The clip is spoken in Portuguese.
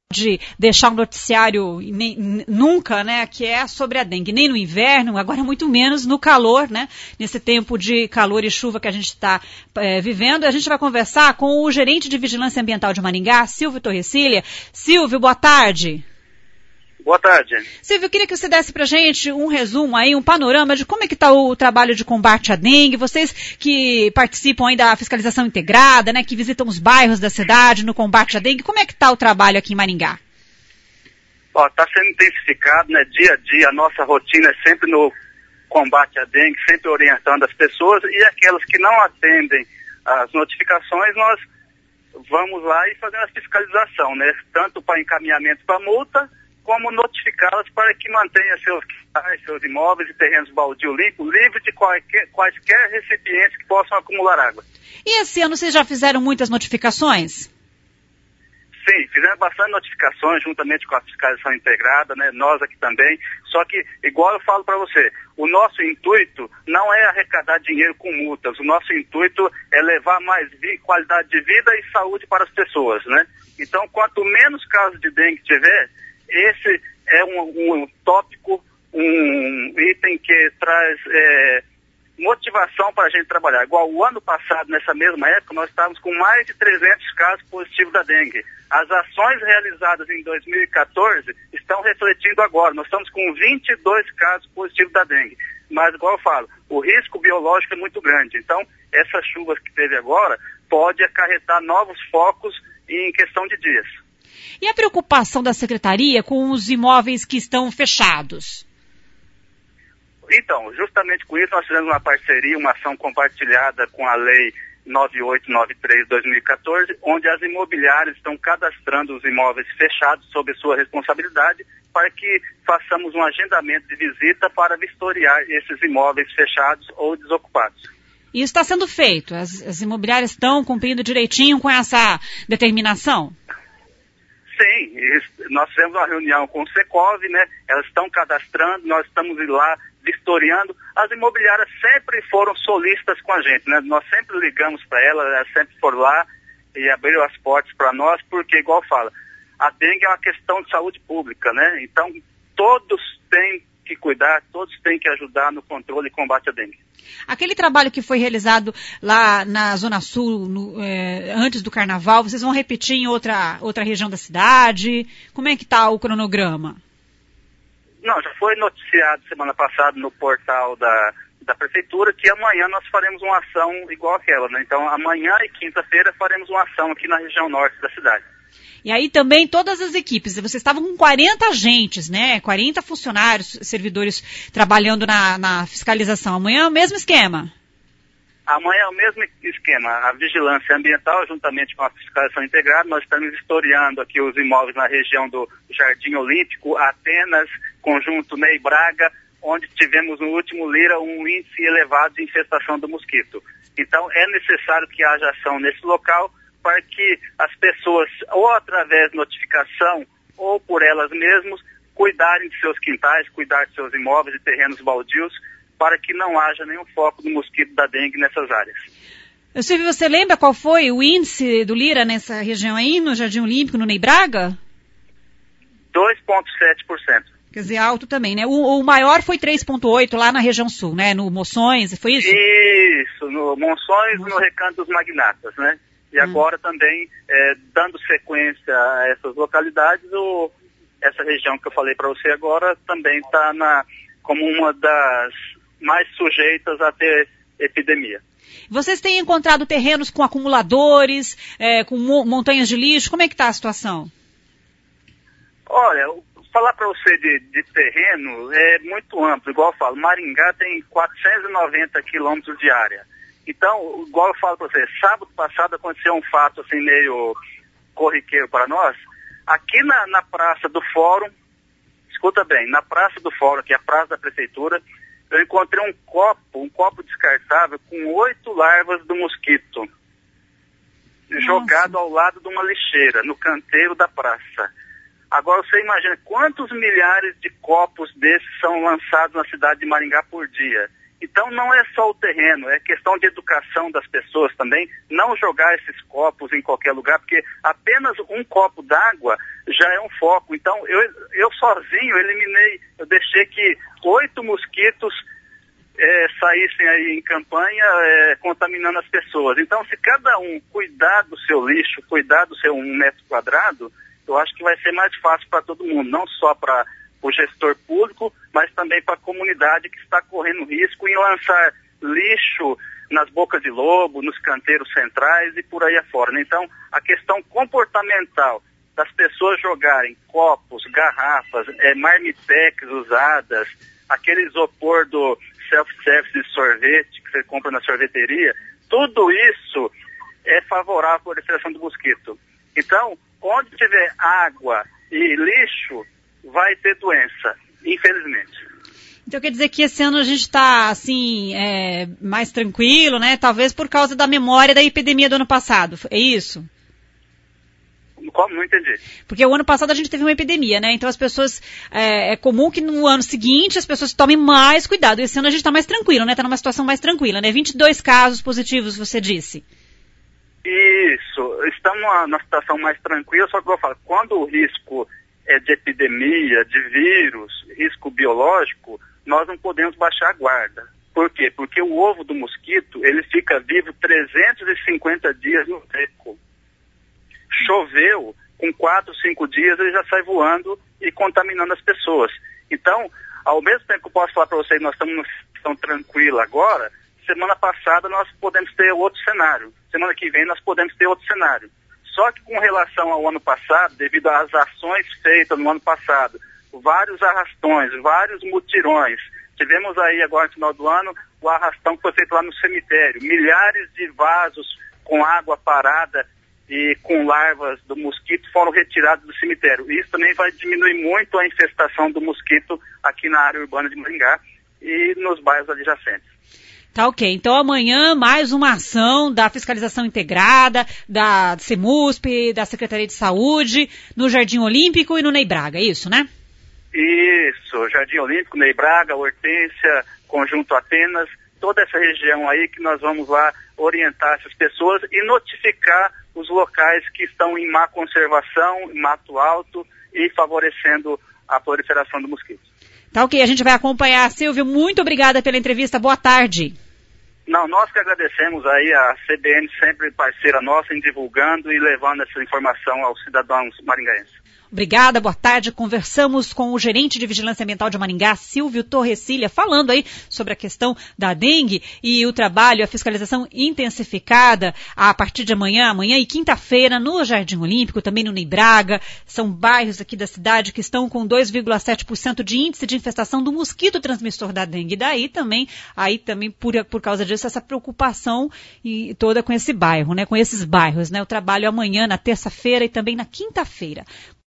de deixar um noticiário nunca, né, que é sobre a dengue, nem no inverno, agora muito menos no calor, né, nesse tempo de calor e chuva que a gente está vivendo. A gente vai conversar com o gerente de Vigilância Ambiental de Maringá, Silvio Torrecilha. Silvio, boa tarde. Boa tarde. Silvio, eu queria que você desse pra gente um resumo aí, um panorama de como é que está o trabalho de combate à dengue. Vocês que participam aí da fiscalização integrada, né, que visitam os bairros da cidade no combate à dengue, como é que está o trabalho aqui em Maringá? Está sendo intensificado, né, dia a dia. A nossa rotina é sempre no combate à dengue, sempre orientando as pessoas, e aquelas que não atendem as notificações, nós vamos lá e fazemos a fiscalização, né, tanto para encaminhamento para multa, como notificá-las para que mantenha seus imóveis e terrenos baldios livres de quaisquer recipientes que possam acumular água. E esse ano vocês já fizeram muitas notificações? Sim, fizemos bastante notificações juntamente com a fiscalização integrada, né, nós aqui também, só que, igual eu falo para você, o nosso intuito não é arrecadar dinheiro com multas, o nosso intuito é levar mais qualidade de vida e saúde para as pessoas, né? Então, quanto menos casos de dengue tiver, esse é um tópico, um item que traz motivação para a gente trabalhar. Igual o ano passado, nessa mesma época, nós estávamos com mais de 300 casos positivos da dengue. As ações realizadas em 2014 estão refletindo agora. Nós estamos com 22 casos positivos da dengue. Mas, igual eu falo, o risco biológico é muito grande. Então, essas chuvas que teve agora pode acarretar novos focos em questão de dias. E a preocupação da Secretaria com os imóveis que estão fechados? Então, justamente com isso, nós fizemos uma parceria, uma ação compartilhada com a Lei 9893/2014, onde as imobiliárias estão cadastrando os imóveis fechados sob sua responsabilidade para que façamos um agendamento de visita para vistoriar esses imóveis fechados ou desocupados. Isso está sendo feito? As imobiliárias estão cumprindo direitinho com essa determinação? Sim, nós fizemos uma reunião com o Secov, né? Elas estão cadastrando, nós estamos lá vistoriando. As imobiliárias sempre foram solícitas com a gente, né? Nós sempre ligamos para elas sempre foram lá e abriram as portas para nós, porque, igual fala, a dengue é uma questão de saúde pública, né? Então, todos têm que cuidar, todos têm que ajudar no controle e combate à dengue. Aquele trabalho que foi realizado lá na Zona Sul, antes do Carnaval, vocês vão repetir em outra região da cidade? Como é que está o cronograma? Não, já foi noticiado semana passada no portal da Prefeitura que amanhã nós faremos uma ação igual aquela, né? Então, amanhã e quinta-feira faremos uma ação aqui na região norte da cidade. E aí também todas as equipes, vocês estavam com 40 agentes, né? 40 funcionários, servidores trabalhando na fiscalização. Amanhã é o mesmo esquema? Amanhã é o mesmo esquema. A vigilância ambiental, juntamente com a fiscalização integrada, nós estamos vistoriando aqui os imóveis na região do Jardim Olímpico, Atenas, Conjunto Ney Braga, onde tivemos no último Lira um índice elevado de infestação do mosquito. Então é necessário que haja ação nesse local, para que as pessoas, ou através de notificação, ou por elas mesmas, cuidarem de seus quintais, cuidar de seus imóveis e terrenos baldios, para que não haja nenhum foco do mosquito da dengue nessas áreas. Silvio, você lembra qual foi o índice do Lira nessa região aí, no Jardim Olímpico, no Ney Braga? 2,7%. Quer dizer, alto também, né? O maior foi 3,8% lá na região sul, né? No Moções, foi isso? Isso, no Monções, no Recanto dos Magnatas, né? E agora também, dando sequência a essas localidades, essa região que eu falei para você agora também está como uma das mais sujeitas a ter epidemia. Vocês têm encontrado terrenos com acumuladores, com montanhas de lixo? Como é que está a situação? Olha, falar para você de terreno é muito amplo. Igual eu falo, Maringá tem 490 quilômetros de área. Então, igual eu falo para você, sábado passado aconteceu um fato assim meio corriqueiro para nós. Aqui na Praça do Fórum, escuta bem, na Praça do Fórum, que é a Praça da Prefeitura, eu encontrei um copo descartável com 8 larvas do mosquito. Nossa. Jogado ao lado de uma lixeira, no canteiro da praça. Agora você imagina quantos milhares de copos desses são lançados na cidade de Maringá por dia. Então não é só o terreno, é questão de educação das pessoas também, não jogar esses copos em qualquer lugar, porque apenas um copo d'água já é um foco. Então, eu sozinho eu deixei que 8 mosquitos saíssem aí em campanha contaminando as pessoas. Então, se cada um cuidar do seu lixo, cuidar do seu 1 metro quadrado, eu acho que vai ser mais fácil para todo mundo, não só para o gestor público, mas também para a comunidade que está correndo risco em lançar lixo nas bocas de lobo, nos canteiros centrais e por aí afora. Então, a questão comportamental das pessoas jogarem copos, garrafas, marmitex usadas, aquele isopor do self-service de sorvete que você compra na sorveteria, tudo isso é favorável à proliferação do mosquito. Então, onde tiver água e lixo, vai ter doença, infelizmente. Então quer dizer que esse ano a gente está, assim, mais tranquilo, né? Talvez por causa da memória da epidemia do ano passado, é isso? Como? Não entendi. Porque o ano passado a gente teve uma epidemia, né? Então as pessoas, é comum que no ano seguinte as pessoas tomem mais cuidado. Esse ano a gente está mais tranquilo, né? Está numa situação mais tranquila, né? 22 casos positivos, você disse. Isso, estamos numa situação mais tranquila, só que eu vou falar, quando o risco é de epidemia, de vírus, risco biológico, nós não podemos baixar a guarda. Por quê? Porque o ovo do mosquito, ele fica vivo 350 dias no seco. Choveu, com 4, 5 dias ele já sai voando e contaminando as pessoas. Então, ao mesmo tempo que eu posso falar para vocês, nós estamos numa situação tranquila agora, semana passada nós podemos ter outro cenário. Semana que vem nós podemos ter outro cenário. Só que com relação ao ano passado, devido às ações feitas no ano passado, vários arrastões, vários mutirões, tivemos aí agora no final do ano o arrastão que foi feito lá no cemitério, milhares de vasos com água parada e com larvas do mosquito foram retirados do cemitério. Isso também vai diminuir muito a infestação do mosquito aqui na área urbana de Maringá e nos bairros adjacentes. Tá ok. Então amanhã mais uma ação da fiscalização integrada, da CEMUSP, da Secretaria de Saúde, no Jardim Olímpico e no Ney Braga, é isso, né? Isso, Jardim Olímpico, Ney Braga, Hortência, Conjunto Atenas, toda essa região aí que nós vamos lá orientar essas pessoas e notificar os locais que estão em má conservação, em mato alto e favorecendo a proliferação do mosquito. Tá ok, a gente vai acompanhar. Silvio, muito obrigada pela entrevista, boa tarde. Não, nós que agradecemos aí a CBN, sempre parceira nossa, em divulgando e levando essa informação aos cidadãos maringaenses. Obrigada, boa tarde. Conversamos com o gerente de Vigilância Ambiental de Maringá, Silvio Torrecilha, falando aí sobre a questão da dengue e o trabalho, a fiscalização intensificada a partir de amanhã e quinta-feira no Jardim Olímpico, também no Ney Braga. São bairros aqui da cidade que estão com 2,7% de índice de infestação do mosquito transmissor da dengue. Daí também, por causa disso, essa preocupação e toda com esse bairro, né, com esses bairros, né? O trabalho amanhã, na terça-feira e também na quinta-feira.